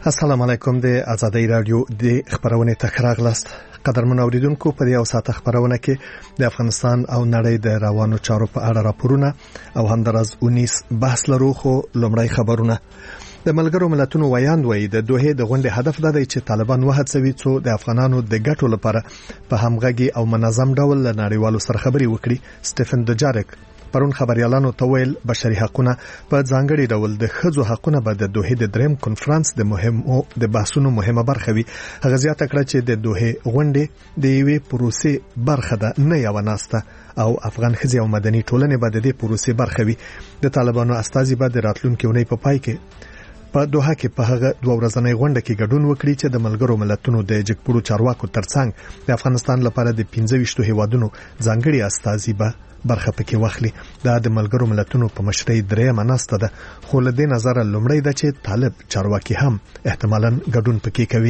السلام علیکم. د آزادۍ رادیو د خبرونه تخراغلاست. قدرمن اوریدونکو، په یو ساعت خبرونه کې د افغانستان او نړۍ د روانو چارو په اړه راپورونه او همدارس 19 بحث لرو. خو لومړی خبرونه. د ملګرو ملتونو ویاند وایي د دوه د غونډې هدف دا دی چې طالبان وهڅوي څو د افغانانو د ګټو لپاره په همغږي او منظم ډول له نړیوالو سره خبري وکړي. سټيفن دوجارک پرون خبريالانو ته ویل بشري حقوقونه په ځانګړي ډول د ښځو حقوقونه به د دوه د دریم کنفرانس د مهمو د بحثونو مهمه برخه وي. هغه زیاته کړه چې د دوه غونډې د یوې پروسې برخه ده، نه یو ناسته، او افغان ښځې او مدني ټولنې به د دې پروسې برخه وي. د طالبانو استازي به د راتلونکي اونۍ په پای کې په دوحه کې په هغه دوه ورځنۍ غونډه کې ګډون وکړي چې د ملګرو ملتونو د جګپورو چارواکو ترڅنګ د افغانستان لپاره د 15 هیوادونو ځانګړي استازي به برخه پکې واخلي. دا د ملګرو ملتونو په مشرۍ دریمه ناسته ده، خو له دې نظر لومړی ده چې طالب چارواکي هم احتمالاً ګډون پکې کوي.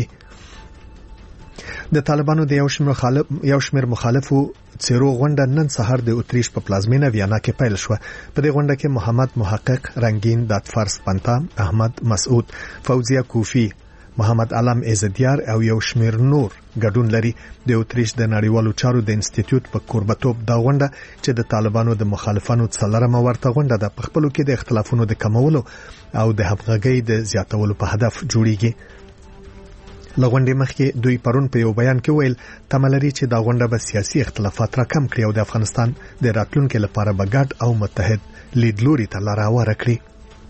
د طالبانو د یو شمېر مخالفو څیرو غونډه نن سهار د اتریش په پلازمینه ویانا کې پیل شو. په دې غونډه کې محمد محقق، رنگین دادفارس پنتا، احمد مسعود، فوزیه کوفی، محمد علم عزدیار او یو شمېر نور ګډون لري. د اتریش د نړیوالو چارو د انسټیټیوټ په کوربتوب دا غونډه چې د طالبانو د مخالفانو څلورمه ورته غونډه ده، په خپلو کې د اختلافونو د کمولو او د همغږۍ د زیاتولو په هدف جوړیږي. لغونډې مخکې دوی پرون په یو بیان کې ویل تملري چې دا غونډه به سیاسي اختلافات راکم کړي او د افغانستان د راتلونکو لپاره به ګډ او متحد لیدلوري ته لار هواره کړي.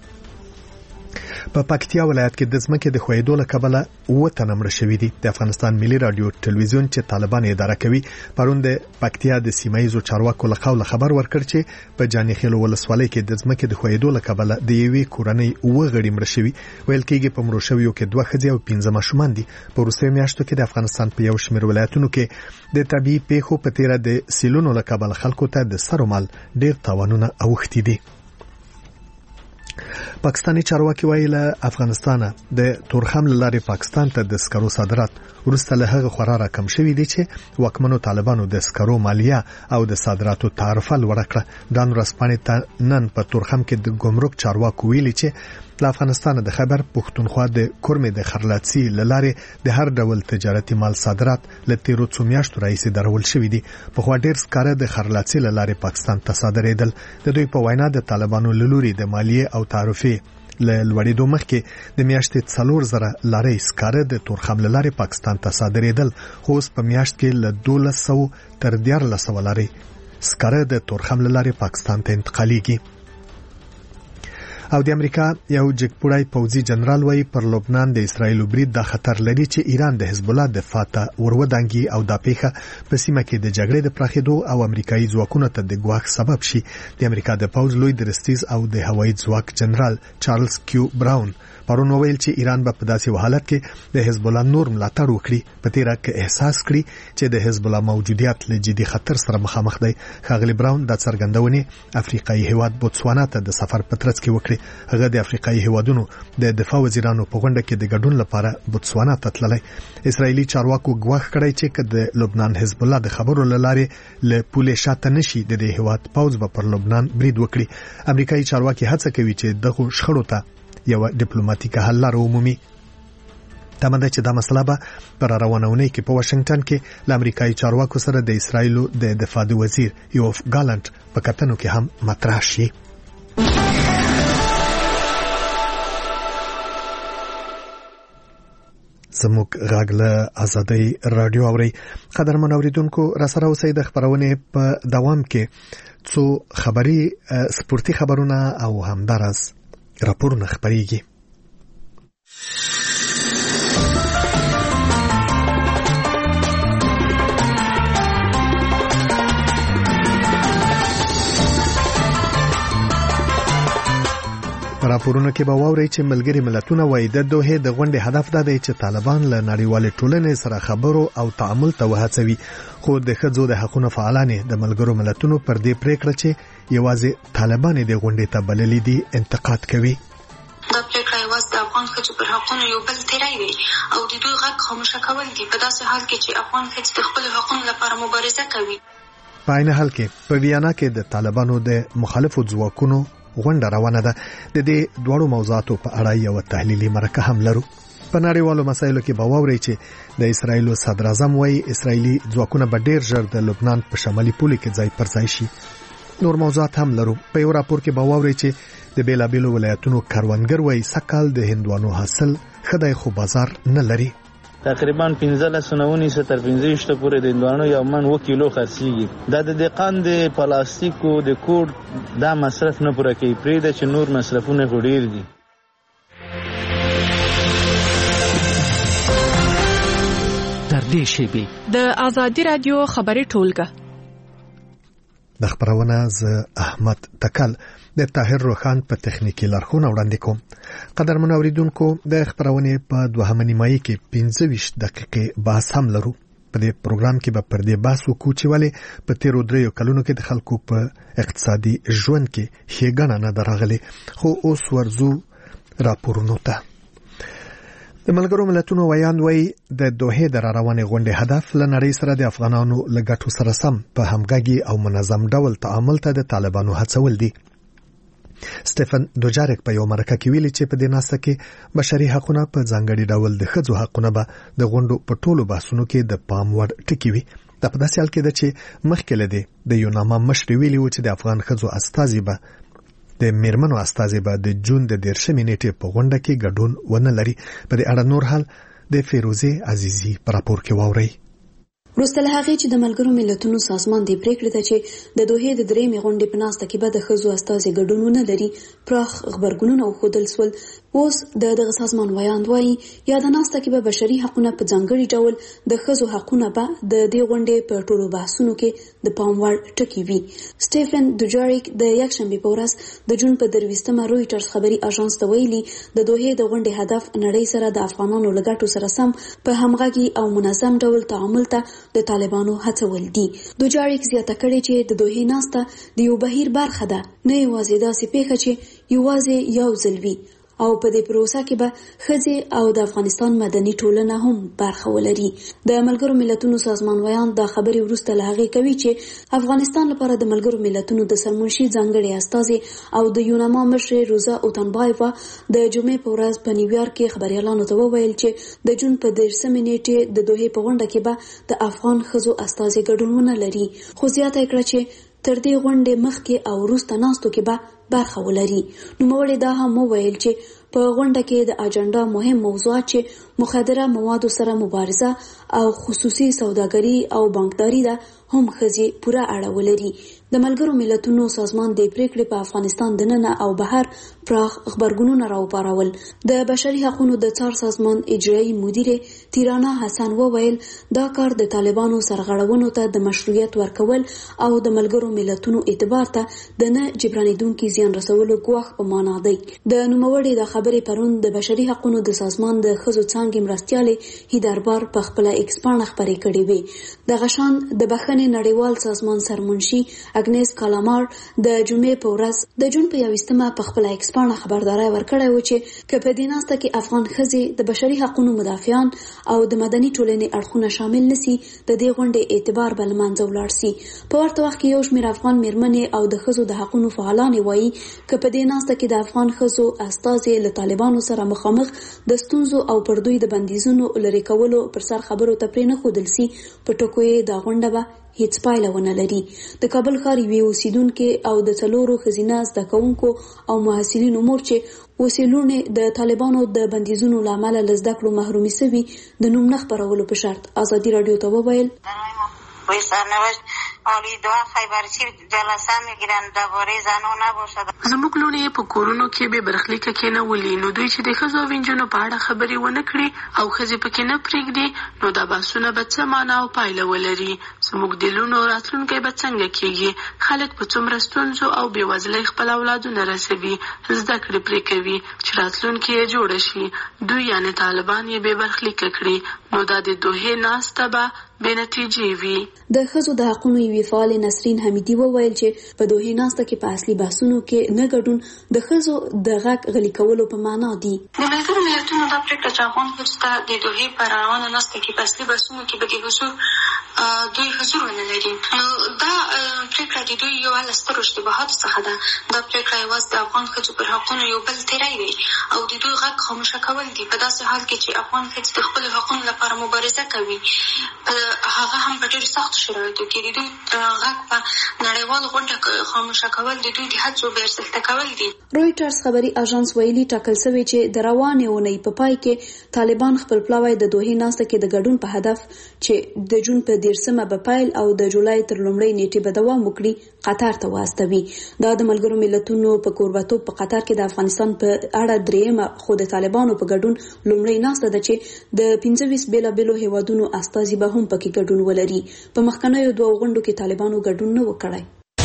په پکتیا ولایت کې د ځمکې د خویدو له کبله 7 تنه مړه شوي دي. د افغانستان ملي رادیو ټلویزیون چې طالبان اداره کوي پرون د پکتیا د سیمایي چارواکو له خوا خبر ورکړ چې په جانیخیل ولسوالۍ کې د ځمکې د خویدو له کبله د یوې کورنۍ 7 غړي مړه شوي. ویل کېږي په مړو شویو کې 2 ښځې او 15 ماشومان دي. په وروستیو میاشتو کې د افغانستان په یو شمېر ولایتونو کې د طبيعي پیښو په تیره د سیلونو له کبله خلکو ته د سر او مال ډېر تاوانونه اوښتي دي. پاکستاني چارواکي وایي له افغانستانه د تورخم لارې پاکستان ته د سکرو صادرات ورسته له هغه خورا راکم شوي دي چې واکمنو طالبانو د سکرو مالیه او د صادراتو تعرفه لوړه کړه. دان رسپانې ته نن په تورخم کې د ګمرک چارواکو ویلي چې له افغانستان د خیبر پښتونخوا د کورمې د خرلاتسي لارې د هر ډول تجارتي مال صادرات له 13 میاشتو راهیسې درول شوي دي. په خوا ډیر سکاره د خرلاتسي لارې پاکستان ته صادرېدل. د دوی په وینا د طالبانو لوري د مالیه او تعرفه له لوړېدو مخکې د میاشتې 4000 لارې سکاره د تورخم لارې پاکستان ته صادرېدل، خو اوس په میاشت کې له 1200 تر 1400 لارې سکاره د تورخم لارې پاکستان ته انتقالېږي. او د امریکا یو جګپوړی پوځي جنرال وایي پر لبنان د اسرایل برید د خطر لري چې ایران د حزب الله دفاع ته ورودانګي او د پیښه په سیمه کې د جګړې د پراخېدو او امریکایي ځواکونو ته د ګواښ سبب شي. د امریکا د پوځ لوی درستیز او د هوایي ځواک جنرال چارلز کیو براون پرون ویل چې ایران به په داسې حالت کې د حزب الله نور ملاتړ وکړي په تیره کې احساس کړي چې د حزب الله موجودیت له جدي خطر سره مخامخ دی. ښاغلی براون د څرګندونې افریقایي هیواد بوتسوانا ته د سفر په ترڅ کې وکړي. هغه د افریقایي هیوادونو د دفاع وزیرانو په غونډه کې د ګډون لپاره بوتسوانا ته تللی. اسرایلی چارواکو ګواښ کړی چې د لبنان حزب الله د خبرو لاره له پولې شاته نشي د دې هیواد پوځ به پر لبنان برید وکړي. امریکایي چارواکي هڅه کوي چې دغه شخړو ته یو ډیپلوماټیکه حل لاره ومومي. تمه ده چې دا مسله به پر روانونه کې په واشنگټن کې له امریکایي چارواکو سره د اسرایلو د دفاع وزیر یوف ګالانت په کتنو کې هم مطرح شي. زموږ غږ له آزادۍ رادیو اوري. قدرمن اوریدونکو، را سره اوسئ. د خبرونه په دوام کې څو خبري سپورتي خبرونه او همدارس راپورونه خبريږي. راپورونه کې به واوري چې ملګري ملتونه وایي د دوه د غونډې هدف دا دی چې طالبان له نړیوال ټولنې سره خبرو او تعامل ته وهڅوي. خو د ښځو د حقوقو فعالان د ملګرو ملتونو پر دې پریکړه چې یوازې طالبان د غونډې ته بللي دي انتقاد کوي. دا پریکړه یوازې د افغان ښځو پر حقوقو یو بل تیری وي او د دوی غږ خاموشه کول دي په داسې حال کې چې افغان ښځې د خپل حقوقو لپاره مبارزه کوي. په عین حال کې په ویانا کې د طالبانو د مخالفو ځواکونو غونډه روانه ده. د دې دوړو موضوعاتو په اړه یو تحلیلي مرکه هم لرو. په نړیوالو مسایلو کې به واوري چې د اسرایل صدر اعظم وايي اسرایلی ځواکونه به ډیر ژر د لبنان په شمالي پولې کې ځای پر ځای شي. نور موضوعات هم لرو. په یو راپور کې به واوري چې د بیلابیلو ولایتونو کاروانګر وايي سکهال د هندوانو حاصل خدای خو بازار نه لري. تقریبا 15 تر 15 پورې د هندوانو یو من 1 کیلو خرڅيږي. دا د دقان د پلاستیکو د کوډ دا مصرف نه پوره کوي پرې د چې نور مصرفونه ډیر دي. تر دې شی د آزادی رادیو خبري ټولګه د خبرونه ز احمد تکل د طاهر روخان په تخنیکی لارښوونه وړاندې کوم. قدرمن اوریدونکو د خبرونه په 2 نیمایي کې 15 دقیقې بحث هم لرو. په دې پروګرام کې به پر دې بحث وکړو چې ولې په 13 کلونو کې د خلکو په اقتصادي ژوند کې هیګنه نه درغلي. خو اوس ورزو راپورونو ته. د ملګرو ملتونو ویاند وای د دوحه د روانې غونډې هدف لنړۍ سره د افغانانو لګټو سره سم په همغږي او منظم ډول تعامل ته د طالبانو هڅول دي. سټيفن دوجارک په یو مرکه کې ویلي چې په دې ناسته کې بشري حقوقونه په ځانګړي ډول د ښځو حقوقونه به د غونډو په ټولو بحثونو کې د پام وړ ټکی وي. دا په داسې حال کې ده چې مخکې لدی د یوناما مشر ویلي و چې د افغان ښځو استازي به د میرمنو استازي به د جون د 13 نیټې په غونډه کې ګډون ونه لري. په دې اړه نور حال د فیروزه عزیزی په راپور کې واوري. وروسته له هغې چې د ملګرو ملتونو سازمان د پریکړې ته چې د دوحې د 3 غونډې په ناسته کې به د ښځو استازي ګډون ونه لري پراخ خبرګونونه وښودل سول. اوس دغه سازمان ویاند وایي یا د ناسته کې به بشري حقوقونه په ځانګړي ډول د ښځو حقوقونه به د دې غونډې په ټولو بحثونو کې د پام وړ ټکی وي. سټيفن دوجاریک د یکشنبه په ورځ د جون په 23مه رويټرز خبري اژانس ته ویلي د دوحې د غونډې هدف نړۍ سره د افغانانو لګټو سره سم په همغږي او منظم ډول تعامل ته د طالبانو هڅول دي. دوجاریک زیاته کړې چې د دوحې ناسته د یو بهیر برخه ده، نه یوازې داسې پیښه چې یوازې یو ځل وي او په دې پروسه کې به ښځې او د افغانستان مدني ټولنه هم برخه ولري. د ملګرو ملتونو سازمان ویان دا خبري وروسته له هغې کوي چې افغانستان لپاره د ملګرو ملتونو د سرمنشي ځانګړي استازي او د یوناما مشر روزا اوتنبایوا د جمعې په ورځ په نیویارک کې خبريالانو ته وویل چې د جون په 13 نیټې د دوحې په غونډه کې به د افغان ښځو استازي ګډون ونه لري. خو زیاته کړه چې تر دې غونډې مخکې او وروسته ناستو کې به برخه ولري. نوموړي دا هم وویل چې په غونډه کې د اجنډا مهم موضوعات چې مخدره موادو سره مبارزه او خصوصي سوداګري او بانکداري ده هم ښځې پوره اړه ولري. د ملګرو ملتونو سازمان د پریکړې په افغانستان دننه او بهر پراخ خبرګونونه راوپارول. د بشري حقوقو د څار سازمان اجرایي مدیر تیرانا حسن وویل دا کار د طالبانو سرغړونو ته د مشروعیت ورکول او د ملګرو ملتونو اعتبار ته د نه جبرانیدونکو زیان رسولو ګواښ په معنا دی. د نوموړي د خبرې پرون د بشري حقوقو د سازمان د ښځو څانګې مرستیالې هیدربار په خپل ایکس پاڼه خبرې کړې وې. د غشان د بخښنې نړیوال سازمان سرمنشي اګنیس کالامار د جمعې په ورځ د جون په 21مه په خپل ایکس پاڼه خبرداري ورکړې و چې په دې ناسته کې افغان ښځې د بشري حقوقو مدافعان او د مدني ټولنې اړخونه شامل نشي د دې غونډې اعتبار بل منځ ولاړ سي. په ورته وخت کې یو شمېر افغان میرمنې او د ښځو د حقوقو فعالان وایي چې په دې ناسته کې د افغان ښځو استازي له طالبانو سره مخامخ د ستونزو او پردوی د بندیزونو لري کولو پر سر خبرو ته پرې نه ښودل سي. په ټکو یې دا غونډه به هیڅ پایله ونه لري. د کابل ښار یوې اوسیدونکو او د 4 ښځینه زده کوونکو او محصلینو مور چې اوسیلونه د طالبانو د بندیزونو لامل له زده کړو محرومي سوي د نوم نه خبرولو په شرط آزادي رادیو ته وویل عالی دعا خیبرچی جلسه میگیرن درباره زنان نباشد. زموږ لونې په کورونو کې به برخلیکه کې نه ولي، نو دوی چې د ښځو او نجونو په اړه خبرې ونه کړي او ښځې پکې نه پرېږدي، نو دا بحثونه به څه معنا او پایله ولري. زموږ د لونو راتلونکی به څنګه کېږي؟ خلک په څومره ستونزو او بېوزلۍ خپل اولادونه رسوي، زده کړې پرې کوي چې راتلونکی یې جوړه شي. دوی یعنې طالبان یې بې برخلیکه کړي، نو دا د دوحې ناسته به بې نتیجې وي. د ښځو د حقوقو یوې فعال نسرین حمیدي وویل چې په دوحې ناسته کې په اصلي بحثونو کې نه ګډون د ښځو د غږ غلي کولو په معنا دی. د ملګرو ملتونو دا پریکړه چې افغان ښځو ته د دوحې په روانه ناسته کې په اصلي بحثونو کې به د حضور دوی حضور ونه لري. دا پریکړه د دوی یو له سترو اشتباهاتو څخه ده. دا پریکړه یوازې د افغان ښځو پر حقونو یو بل تیری دی او د دوی غږ خاموشه کول دي په داسې حال کې چې افغان ښځې د خپلو حقونو لپاره مبارزه کوي، هغه هم په ډېرو سختو شرایطو کې. د دوی غږ په نړیوالو غونډه خاموشه کول د دوی د هڅو بې ارزښته کول دي. رویټرز خبري اژانس ویلي ټاکل شوی چې د روانې اونۍ په پای کې طالبان خپل پلاوی د دوحې ناسته کې د ګډون په هدف چې د جون په 13مه به پیل او د جولای تر لومړۍ نیټې به دوام وکړي قطر ته واستوي. دا د ملګرو ملتونو په کوربتوب په قطر کې د افغانستان په اړه درېیمه خو د طالبانو په ګډون لومړۍ ناسته ده چې د 25 بیلابیلو هیوادونو استازي به هم پکې ګډون ولري. په مخکنیو دوه غونډو کې طالبانو ګډون نه وکړي.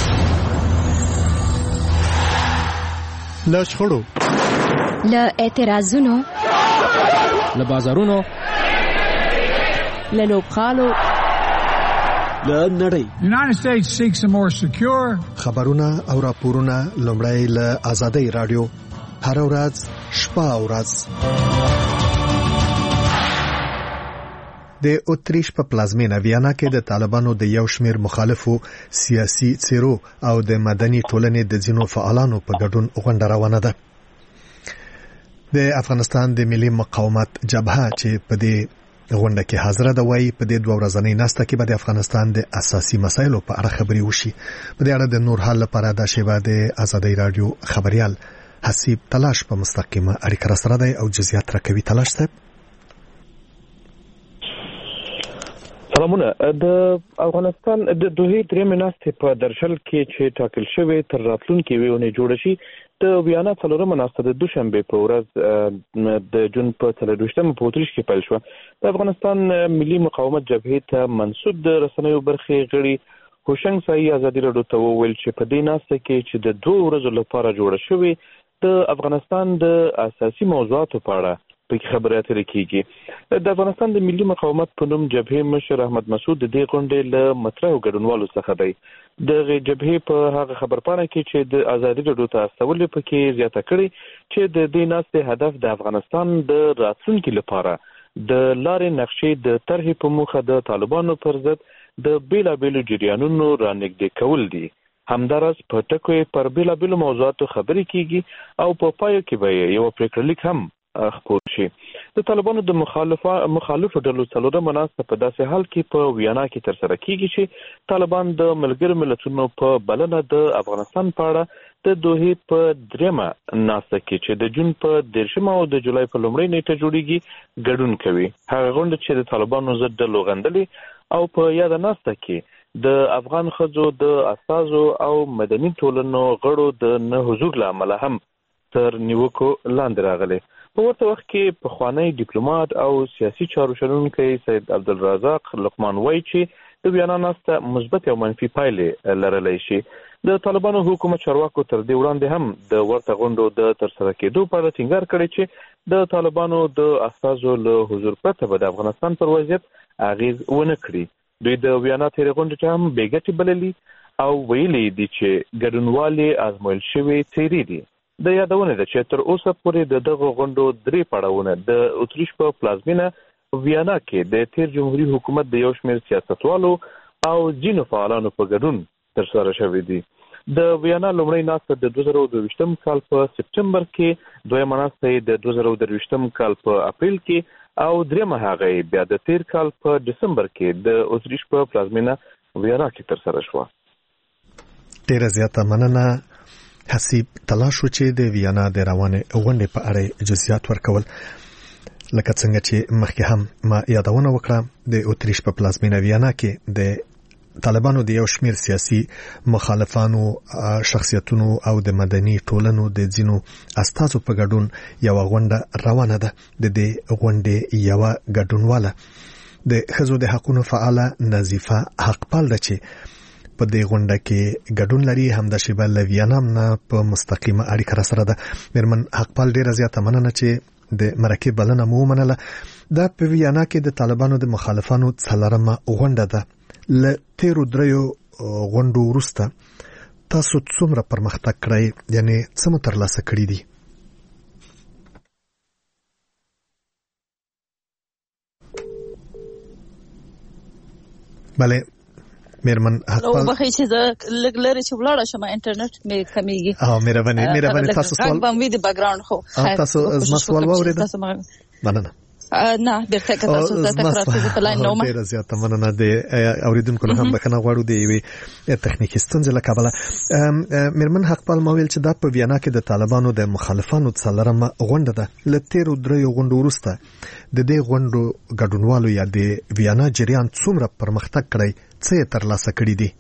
له شخړو، له اعتراضونو، له بازارونو، له لوبغالو، له نړۍ. United States seeks a more secure. خبرونه او راپورونه لومړی له آزادۍ رادیو هر ورځ شپه او ورځ. د اتریش په پلازمینه ویانا کې د طالبانو د یو شمیر مخالفو سیاسي څیرو او د مدني ټولنې د ځینو فعالانو په ګډون غونډه روانه ده. د افغانستان د ملي مقاومت جبهه چې په دې غونډه کې حاضر ده وایي په دې دوه ورځنۍ ناسته کې به د افغانستان د اساسي مسایلو په اړه خبرې وشي. په دې اړه د نور حال لپاره د شیبه د آزادۍ رادیو خبريال حسیب تلاش په مستقیمه اړیکه سره دی او جزئیات راکوي. تلاش صاحب سلامونه. د افغانستان د دوحې درېمې ناستې په درشل کې چې ټاکل شوی تر راتلونکي ویونې جوړ شي د ویانا څلورمه ناسته د دوشنبه په ورځ د جون په 23مه په اتریش کې پیل شو. د افغانستان ملي مقاومت جبهې ته منسوب د رسنیو برخې غړي هوشنګ سایي ازادي راډیو ته وویل چې په دې ناسته کې چې د 2 ورځو لپاره جوړه شوې د افغانستان د اساسي موضوعاتو په اړه په خبرې اترې کیږي. د افغانستان د ملي مقاومت په نوم جبهې مشر احمد مسعود د دې غونډې له مطرحو ګډونوالو څخه دی. د جبهې په هغه خبرپاڼه کې چې د آزادي راډیو ته استولې پکې زیاته کړې چې د دې ناستې هدف د افغانستان د راتلونکي لپاره د لارې نقشې د طرحې په موخه د طالبانو پر ضد د بیلابیلو جریانونو رانږدې کول دي. همدارس په ټکو پر بیلابیلو موضوعاتو خبرې کیږي او په پای کې به یو پریکړه لیک هم خپور شي. د طالبانو د مخالفو ډلو څلورمه ناسته په داسې حال کې په ویانا کې ترسره کیږي چې طالبان د ملګرو ملتونو په بلنه د افغانستان په اړه د دوحې په درېمه ناسته کې چې د جون په 13مه او د جولای په لومړۍ نیټه جوړیږي ګډون کوي. هغه غونډه چې د طالبانو ضد ډلو غندلې او په یاد ناسته کې د افغان ښځو د استازو او مدني ټولنو غړو د نه حضور له امله هم تر نیوکو لاندې راغلي. په ورته وخت کې پخوانی ډیپلوماټ او سیاسي چارو شنونکی سید عبدالرزاق لقمان وایي چې د ویانا ناسته مثبت او منفي پایلې لرلی شي. د طالبانو حکومت چارواکو تر دې وړاندې هم د ورته غونډو د ترسره کېدو په اړه ټینګار کړی چې د طالبانو د استازو له حضور پرته به د افغانستان پر وضعیت اغیز ونه کړي. دوی د ویانا تېرې غونډې ته هم بې ګټې بللي او ویلي دي چې ګډونوالې ازمویل شوې څیرې دي. د یادونه ده چې تر اوسه پورې د دغه غونډو 3 پړاوونه د اتریش په پلازمینه ویانا کې د تیر جمهوریت حکومت د یو شمېر سیاستوالو او ځینو فعالانو په ګډون ترسره شوې دي. د ویانا لومړۍ ناسته د 2022 کال په سپټمبر کې، دویمه ناسته د 2023 کال په اپریل کې او درېمه هغه بیا د تیر کال په دسمبر کې د اتریش په پلازمینه ویانا کې ترسره شوه. ډیره زیاته مننه حسیب تلاشو چې د ویانا د روانې غونډې په اړه جزئیات ورکول. لکه څنګه چې مخکې هم ما یادونه وکړه د اتریش په پلازمینه ویانا کې د طالبانو د یو شمیر سیاسي مخالفانو شخصیتونو او د مدني ټولنو د ځینو استازو په ګډون یو غونډه روانه ده. د دې غونډې یو ګډونواله د ښځو د حقوقو فعاله نظیفه حقپال ده چې په دې غونډه کې ګډون لري. هم د شیبه لویانام نه په مستقیمه اړیکه سره ده. مرمن حقپال ډیره زیاته مننه چې د مرکه بلنه مو منله. دا په ویانا کې د طالبانو د مخالفانو څلورمه غونډه ده. ل تیرو دریو غونډو وروسته تاسو څومره پرمختګ کړی، یعنی څه مو ترلاسه کړی دي؟ بله مېرمن حقپال بخې چې لږ لري چې ولاړ شم انټرنیټ مې کمیږي مهرباني تاسو سوال باندې د بیک ګراوند خو تاسو زما سوال واورید مننه نه بیرته تاسو د تکرار په لاین نومه ډیر زیاته مننه د اوریدونکو له هم بخنه غواړو دی وی تخنیکی ستونزې له کابل مېرمن حقپال مویل چې د په وینا کې د طالبانو د مخالفانو څلورمه غونډه ده لتیرو دریو غونډو وروسته د دې غونډو ګډونوالو یا د وینا جریان څومره پرمختګ کړی څه ترلاسه کړی دي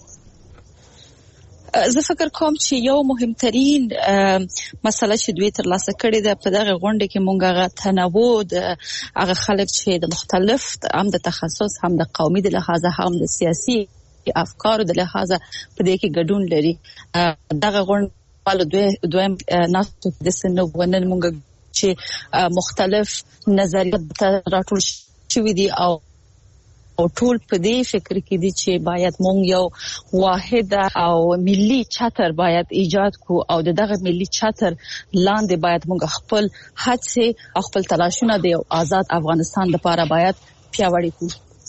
زه فکر کوم چې یو مهمترین مسله چې دوی ترلاسه کړې ده په دغه غونډه کې مونږ هغه تنوع د هغه خلک چې د مختلف هم د تخصص هم د قومي د لحاظه هم د سیاسي افکارو د لحاظه په دې کې ګډون لري دغه غونډه دویم ناسو د سنو ونن مونږ چې مختلف نظریات راټول شوي دي او ټول په دې فکر کې دي چې باید مونږ یو واحد او ملي چتر باید ایجاد کو او دغه ملي چتر لاندې باید مونږ خپل هڅې او خپل تلاشونه د آزاد افغانستان لپاره باید پیاوړي کړو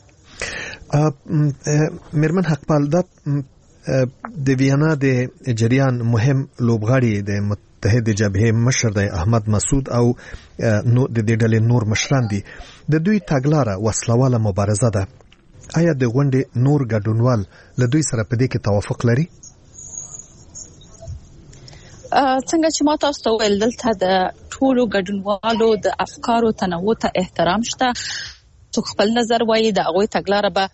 مېرمن حقپال د وینا د جریان مهم لوبغاړي د متحد جبهه مشر د احمد مسعود او نو د دې ډلې نور مشران دي د دوی تګلاره وسلواله مبارزه ده آیا د غونډې نور ګډونوال له دوی سره په دې کې توافق لري څنګه چې ما تاسو ته ویل دلته د ټولو ګډونوالو د افکارو تنوع ته احترام شته څوک خپل نظر وایي د هغوی تګلاره به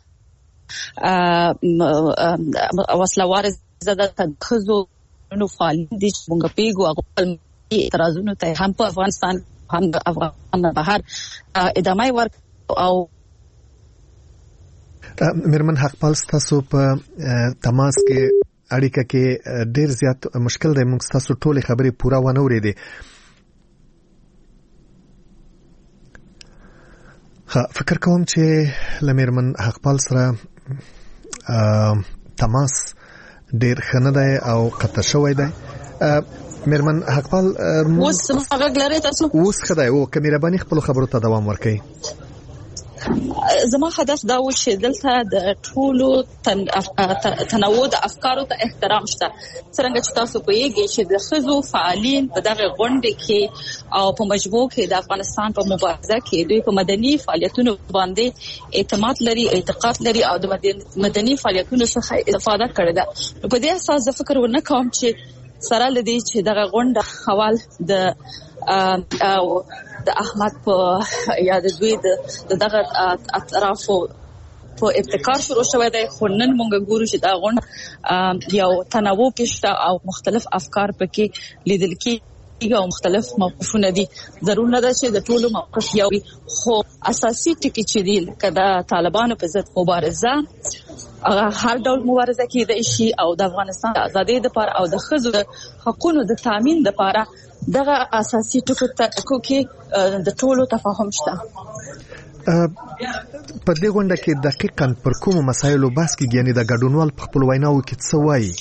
وسلوار زده تخزو نو فعال دي څنګه پیګو خپل اعتراضونو ته هم په افغانستان هم د افغان بهر ادامه ورک او مېرمن حقپال تاسو په تماس کې اړیکه کې ډیر زیات مشکل دی موږ تاسو ټولې خبرې پوره ونه اورېدې فکر کوم چې لمېرمن حقپال سره تماس ډیر خنه دی او قطع شوی دی مېرمن حقپال اوس هغه لري تاسو اوس خدای او کمیربانی خپل خبرو ته دوام ورکړي زما هدف دا و چې دلته د ټولو تنوع د افکارو ته احترام شته څنګه چې تاسو پوهیږئ چې د خزو فعالین په دغه غونډه کې او په مجموع کې د افغانستان په مبارزه کې دوی په مدني فعالیتونو باندې اعتماد لري اعتقاد لري او د مدني فعالیتونو څخه استفاده کړې ده په دې اساس زه فکر ونه کوم چې سره لدی چې دغه غونډه حوال د احمد په یاد دوی دغه اطرافو په ابتکار شروع شوی دی خو نن موږ ګورو چې دا غونډه یو تنوع کې شته او مختلف افکار پکې لیدل کېږي او مختلف موقفونه دي ضرور نه ده چې د ټولو موقف یو خو اساسي ټکی چې دی کدا طالبانو په ضد مبارزه هر ډول مبارزه کېدای شي او د افغانستان د ازادۍ لپاره او د ښځو حقوقو د تامین لپاره دغه اساسي ټکو کې د ټولو تفاهم شته په دې غونډه کې دقیقاً پر کوم مسایلو بحث کېږي یعنی د ګډونوال په خپل ویناو کې څه وایي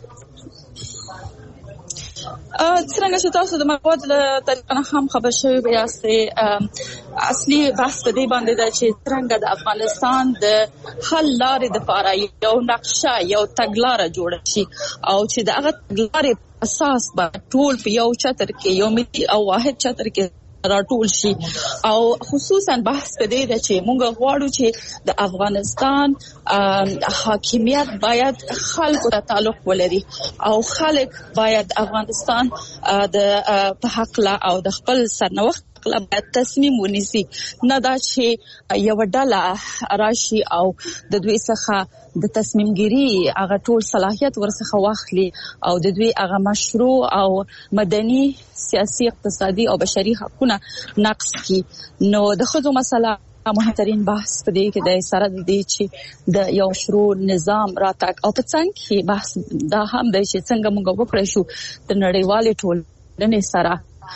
څنګه چې تاسو د مواد له طریقه هم خبر شوي یاستئ اصلي بحث په دې باندې ده چې څنګه د افغانستان د حل لارې لپاره یو نقشه یو تګلاره جوړه شي او چې دغه تګلارې اساس به ټول په یو چتر کې یو ملي او واحد چتر کې راټول شي او خصوصا بحث په دې ده چې موږ غواړو چې د افغانستان حاکمیت باید خلکو ته تعلق ولري او خلک باید افغانستان د په حق لا او د خپل سرنوشت باید تصمیم ونیسي نه دا چې یو ډله راشي او د دوی څخه د تصمیمګيري هغه ټول صلاحیت ورڅخه واخلي او د دوی هغه مشروع او مدني سیاسي اقتصادي او بشري حقوقونه نقض کړي نو د خځو مسله مهمترین بحث په دې کې د سره د دې چې د یو مشروع نظام راتګ او په څنګه کې بحث دا هم د چې څنګه موږ وکړو شو د نړیوالې ټولنې سره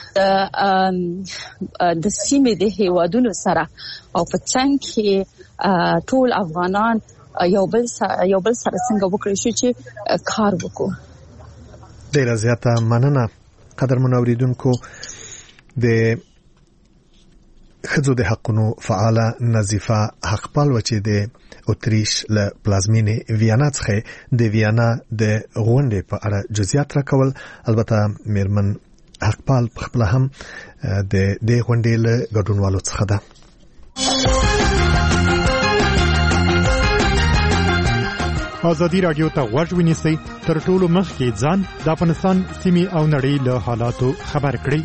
د سیمې د هیوادونو سره او په څنګه کې ټول افغانان یو بل سره څنګه وکړي شو چې کار وکړو ډیر زیاته مننه قدرمن اوریدونکو د ښځو د حقونو فعاله نظیفه حقپال چې د اتریش له پلازمینې ویانا څخه د ویانا د غونډې په اړه جزئیات راکول. البته میرمن حقپال په خپل هم د دې غونډې له ګډونوالو څخه ده. ازادي رادیو ته غوږ ونیسئ، تر ټولو مخکې ځان د افغانستان سیمې او نړۍ له حالاتو خبر کړئ.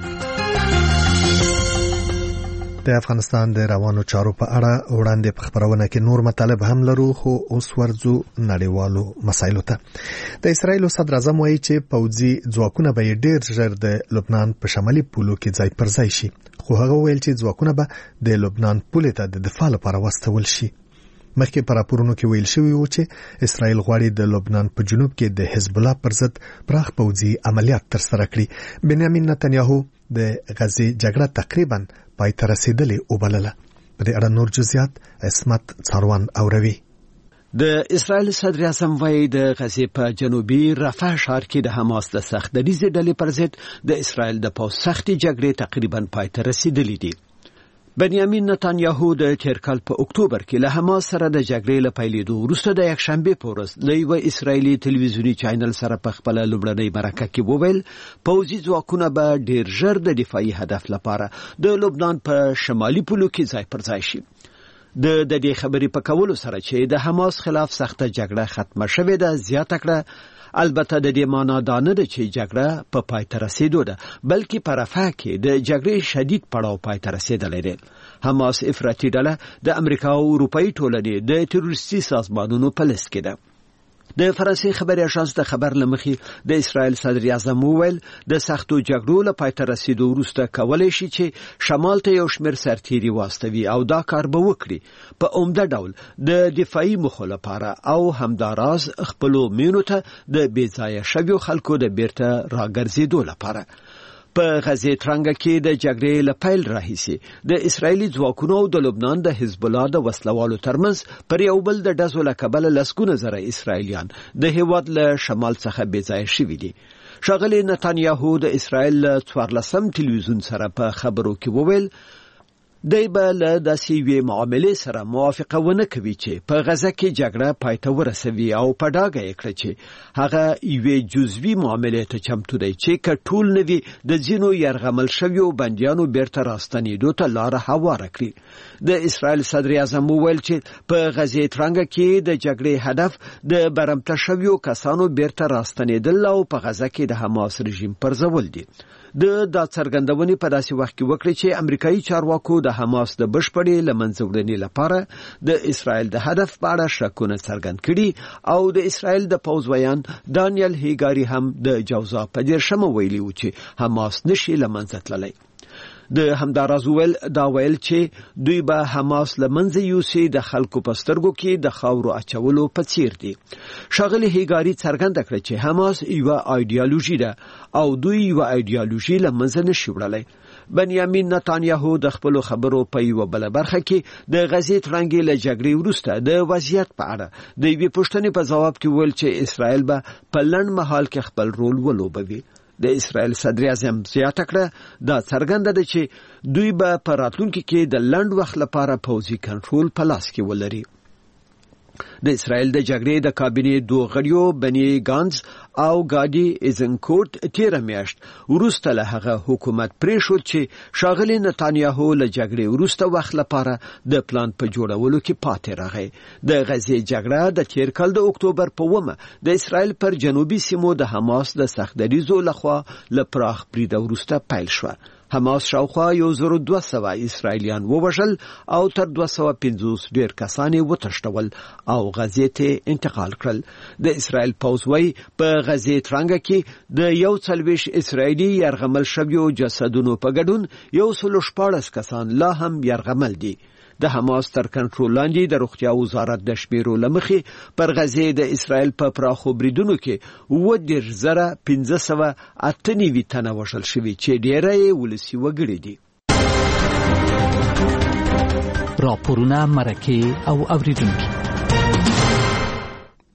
د افغانستان د روانو چارو په اړه وړاندې په خبرونه کې نور مطالب هم لرو، خو اوس ورځو نړیوالو مسایلو ته. د اسرایل صدر اعظم وایي چې پوځي ځواکونه به ډېر ژر د لبنان په شمالي پولو کې ځای پر ځای شي، خو هغه ویل چې ځواکونه به د لبنان پولې ته د دفاع لپاره واستول شي. مخکې په راپورونو کې ویل شوی و چې اسرایل غواړي د لبنان په جنوب کې د حزب الله پر ضد پراخ پوځي عملیات ترسره کړي. بنیامین نتنیاهو د غزې جګړه تقریبا پای ته رسیدلې وبلله. په دې اړه نور جزئیات عصمت څاروان اوروي. د اسرائیل صدر اعظم وایي د غزې په جنوبي رفح ښار کې د حماس د سخت دریځ ډلې پر ضد د اسرائیل د پوځ سختې جګړې تقریبا پای ته رسیدلې دي. بنیامین نتانیاهو د تیر کال په اکتوبر کې له حماس سره د جګړې له پیلېدو وروسته د یکشنبه په ورځ له یو اسرایلی تلویزیونی چینل سره په خپل لومړنۍ مرکه کې وویل پوځي ځواکونه به ډېر ژر د دفاعي هدف لپاره د لبنان په شمالي پولو کې ځای پر ځای شي. د دې خبرې په کولو سره چې د حماس خلاف سخته جګړه ختمه شوې ده زیاته کړه. البته د دې معنا دا نه ده چې جګړه په پای ته رسیدو ده، بلکې په رفح کې د جګړې شدید پړاو پای ته رسیدلی دی. حماس افراطي ډله د امریکا او اروپایي ټولنې د تروریستي سازمانونو په لیست کې ده. د فرانسې خبري اژانس د خبر لمخې د اسرائیل صدر اعظم وویل د سختو جګړو له پای ته رسیدو وروسته کولای شي چې شمال ته یو شمېر سرتیري واستوي او دا کار به وکړي په عمده ډول د دفاعي موخو لپاره او همداراز خپلو مینو ته د بې ځایه شویو خلکو د بیرته راګرځېدو لپاره. په غزې ترنګ کې د جګړې له پیل راهیسې د اسرایلی ځواکونو او د لبنان د حزب الله د وسلوالو ترمنځ پر یو بل د ډزو له کبله لسګونه زره اسرایلیان د هیواد له شمال څخه بې ځایه شوي دي. ښاغلی نتانیاهو د اسرایل 14 تلویزیون سره په خبرو کې وویل دی به له داسې یوې معاملې سره موافقه ونه کوي چې په غزه کې جګړه پای ته ورسوي او په ډاګه یې کړه چې هغه یوې جزوي معاملې ته چمتو دی چې که ټول نه وي د ځینو یرغمل شویو بندیانو بیرته راستنېدو ته لاره هواره کړي. د اسرایل صدر اعظم وویل چې په غزې ترنګ کې د جګړې هدف د برمته شویو کسانو بیرته راستنېدل او په غزه کې د حماس رژیم پرځول دي. دا څرګندونې په داسې وخت کې وکړي چې امریکایي چارواکو د حماس د بشپړې له منځه وړنې لپاره د اسرائیل د هدف په اړه شکونه څرګند کړي او د اسرائیل د پوځ ویان دانیل هیګاری هم د جوزا په 10 ویلي و چې حماس نشي له منځه تللی. د همداراز دا ویل چې دوی به حماس لمنځه یوسي د خلکو په سترګو کې د خاورو اچولو په څیر دي. ښاغلی هیګاری څرګنده کړه چې حماس یوه ایډیالوژي ده او دوی یوه ایډیالوژي لمنځه نشي وړلی. بنیامین نتانیاهو د خپلو خبرو په یوه بله برخه کې د غزې ترنګې له جګړې وروسته د وضعیت په اړه د یوې پوښتنې په ځواب کې وویل چې اسرائیل به په لنډ مهال کې خپل رول ولوبوي. د اسرائیل صدر اعظم زیاته کړه دا څرګنده ده چې دوی به په راتلونکي کې د لنډ وخت لپاره پوځي کنټرول په لاس کې ولري. د اسرائیل د جګړې د کابینې دوه غړیو بنی ګانز او ګادي ایزنکوټ تیره میاشت وروسته له هغه حکومت پریښود چې ښاغلی نتانیاهو له جګړې وروسته وخت لپاره د پلان په جوړولو کې پاتې راغی. د غزې جګړه د تیر کال د اکتوبر په 1 د اسرائیل پر جنوبي سیمو د حماس د سخت دریځو لخوا له پراخ برید وروسته پیل شوه. حماس شاوخوا 1200 اسرائیلیان ووژل او تر 250 ډیر کسان یې وتښتول او غزې ته انتقال کړل. د اسرائیل پوځ وايي په غزې ترنګ کې د 140 اسرائیلي یرغمل شویو جسدونو په ګډون 114 کسان لا هم یرغمل دي. د حماس تر کنټرول لاندې د روغتیا وزارت د شمیرو لمخې پر غزې د اسرائیل په پراخو بریدونو کې 1598 تنه وژل شوي چې ډیره یې ولسي وګړي دي. راپورونه مرکه او اوریدونکي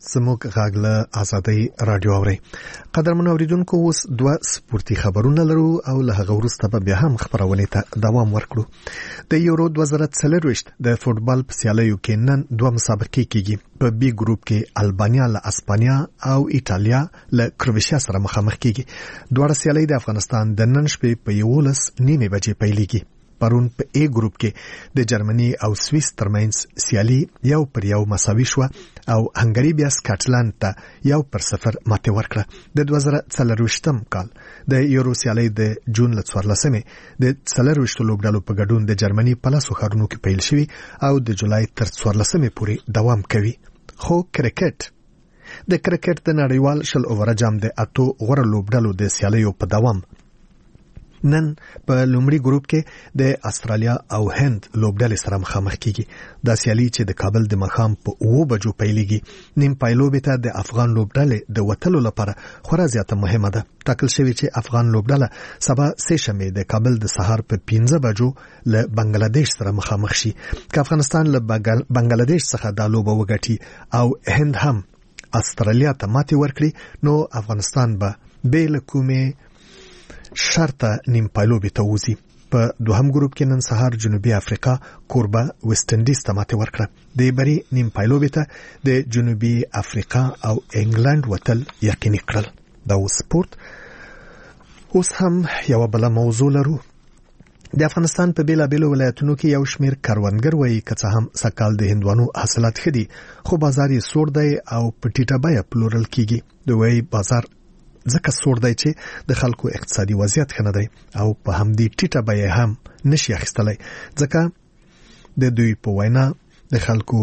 زموږ غږ له ازادۍ رادیو اوري. قدرمن اوریدونکو اوس دوه سپورتي خبرونه لرو او له هغه وروسته به بیا هم خبرونه ته دوام ورکړو. د یورو 2023 د فوتبال په سیالیو کې نن دوه مسابقې کیږي. په بي ګروپ کې البانیا له اسپانیا او ایتالیا له کروشیا سره مخامخ کیږي. دواړه سیالۍ د افغانستان د نن شپې په 11:30 بجې پیلېږي. پرون په ای ګروپ کې د جرمني او سویس ترمنځ سیالي 1-1 مساوي شو او هنګری بیا سکاټلند ته 1-0 ماته ورکړه. د 2024 کال د یورو سیالي د جون ل 14مه د 24 لوبډالو په ګډون د جرمني په لاسو خارونو کې پیل شوی او د جولای تر 14مه پورې دوام کوي. خو کرکټ د نړیوال شل اوور جام د اتو غوړ لوبډالو د سیالیو په دوام نن په لومړي ګروپ کې د استرالیا او هند لوبډلې سره مخامخ کیږي. د سیالي چې د کابل د مخام په 9 بجو پیلېږي. نیم پایلوبې ته د افغان لوبډلې د وټلو لپاره خورا زیاته مهمه ده. ټاکل شوی چې افغان لوبډله سبا سه شنبه د کابل د سهار په 15 بجو له بنگلاديش سره مخامخ شي. که افغانستان له بنگلاديش څخه د لوب وګټي او هند هم استرالیا ته ماتې ورکړي نو افغانستان به بل کومه شرطه نیم پایلوبې ته وځي. په دوهم ګروپ کې نن سهار جنوبي افریقا کوربه ویسټ انډیز ته ماته ورکړه. د بری نیم پایلوبې ته د جنوبي افریقا او انګلند وتل یقیني کړل. دا سپورت. اوس هم یو بل موضوع لرو. د افغانستان په بیلابیلو ولایتونو کې یو شمیر کروندګر وایي چې هم سکال د هندوانو حاصلات خدي خو بازار یې سور دی او په ټیټه بیه پلورل کیږي. دوی بازار ځکه سور دی چې د خلکو اقتصادي وضعیت ښه نه دی او په همدې ټیټه بیه هم نشي اخیستلی ځکه د دوی په وینا د خلکو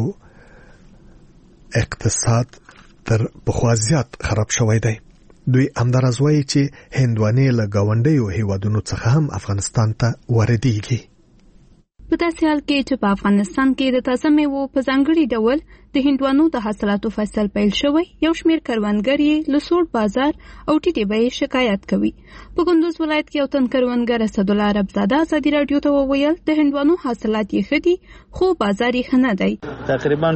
اقتصاد تر پخوا زیات خراب شوی دی. دوی همدارز وایي چې هندوانې له ګاونډیو هیوادونو څخه هم افغانستان ته واردېږي. په داسې حال کې چې په افغانستان کې د تازه میوو په ځانګړي ډول د هندوانو د حاصلاتو فصل پیل شوی یو شمیر کروندګر یې له سوړ بازار او ټیټې بیې شکایت کوي. په کندوز ولایت کې یو تن کروندګر اسدالله عربزاده ازادي رادیو ته وویل د هندوانو حاصلات یې ښه دي خو بازار یې ښه نه دی. تقریبا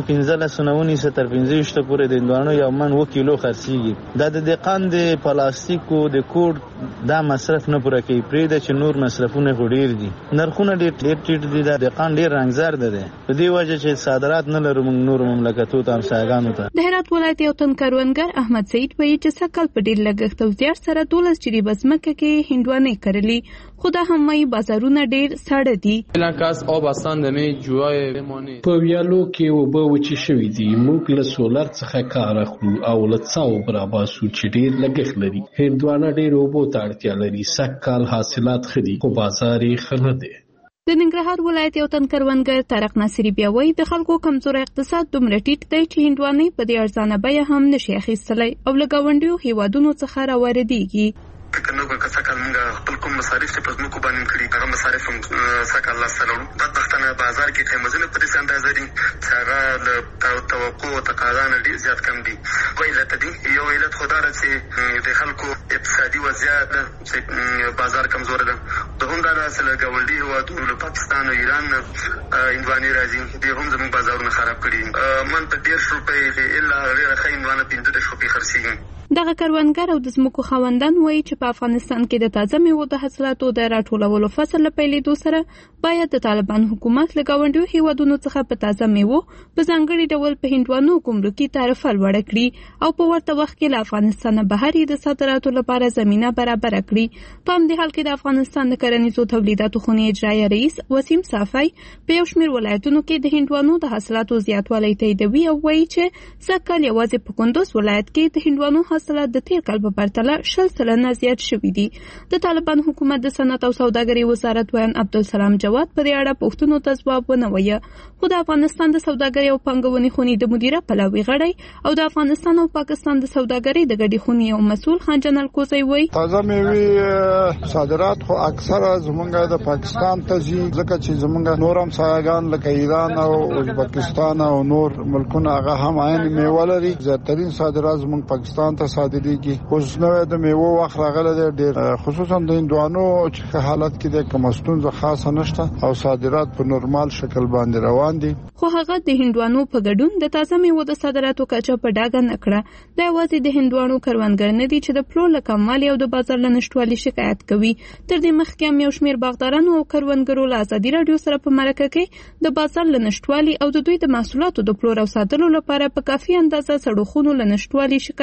15 تر 15 پورې د هندوانو یو من 1 کیلو خرڅیږي. دا د دقان د پلاستیکو د کوډ دا مصرف نه پوره کوي. پرې د نور مصرفونه ډیر دي. نرخونه ډیر ټیټ دي. د دقان ډیر رنگزار ده. په دې وجه چې صادرات نه لرو موږ نور مملکتو ته همسایګانو ته. د هرات ولایت یو تن کروندګر احمد سعید وایي چې سکل په ډیر لګښت او زیار سره 12 جریبه ځمکه کې هندوانې کرلي خو دا هم وايي بازارونه ډیر ساړه دي. لکاس آب استان د می جوای بمانی په ویالو کې وبو وچی شوی دي. موږ له سولر څخه کار اخلو او له څاو براباسو چې ډیر لګښت لري. هندوانه ډیر وبو ته اړتیا لري. سکل حاصلات خدي خو بازار یې ښه نه دی. د ننګرهار ولایت یو تن کروندګر طارق ناصری بیا وایي د خلکو کمزور اقتصاد دومره ټیټ دی چې هندوانې په دې ارزانه بیه هم نشي اخیستلی او له ګاونډیو هیوادونو څخه راواردېږي. کنه که سکل موږ خپل کوم مصارف چې په ځمکو باندې کړي هغه مصارف هم سکل لا سره بدبختانه بازار کې قیمتونه په دې اندازه دي چې هغه له توقع او تقاضا نه ډیر زیات کم دي. علت دي یو علت خو دا چې د خلکو اقتصادي وضعیت چې بازار کمزور ده. دوهم دا چې له ګاونډي هیوادونو له پاکستان او ایران هندوانې راځي. دوی هم زموږ بازارونه خراب کړي. من په 1.5 روپۍ الا غیر ښه هندوانه 15 روپۍ خرڅېږي. دغه کروندګر او د ځمکو خاوندان وایي چې په افغانستان کې د تازه میوو د حاصلاتو د راټولولو فصل له پیلېدو سره باید د طالبان حکومت له ګاونډیو هیوادونو څخه په تازه میوو په ځانګړي ډول په هندوانو ګمرکي تعرفه لوړه کړي او په ورته وخت کې له افغانستان بهر د صادراتو لپاره زمینه برابر کړي. په همدې حال کې د افغانستان د کرنیزو تولیداتو خونې اجرایه رئیس وسیم صافی په یو شمیر ولایتونو کې د هندوانو د حاصلاتو زیاتوالی تاییدوي او وایي چې سږکال یوازې په کندوز ولایت کې د هندوانو حاصلات د تیر کال په پرتله 60% زیات شوي دي. د طالبان حکومت د صنعت او سوداګرۍ وزارت ویان عبدالسلام جواد په دې اړه پوښتنو ته ځواب ونه وایه. خو د افغانستان د سوداګرۍ او پانګونې خونې د مدیره پلاوي غړی او د افغانستان او پاکستان د سوداګرۍ د ګډې خونې او مسؤل خان جنرال کوزی وایي تازه میوې صادرات خو اکثره زمونږ د پاکستان ته ځي ځکه چې زمونږ نور هم سایګان لکه ایران او ازبکستان او نور ملکونه هغه هم عین میوه لري. زیاترین صادرات زمونږ پاکستان ته ته صادرېږي. اوس نو د میوه وخت راغلی دی ډېر، خصوصا د هندوانو چې حالت کې د کمستونزه خاصه نشته او صادرات په نورمال شکل باندې روان دي. خو هغه د هندوانو په ګډون د تازه میوو د صادراتو کچه په ډاګه نه کړه. دا یوازې د هندوانو کروندګر نه دي چې د پلور له کموالي او د بازار له نشتوالي شکایت کوي. تر دې مخکې هم یو شمېر باغدارانو او کروندګرو له ازادي راډیو سره په مرکه کې د بازار له نشتوالي او د دوی د محصولاتو د پلور او صادرولو لپاره په کافي اندازه سړوخونو له نشتوالي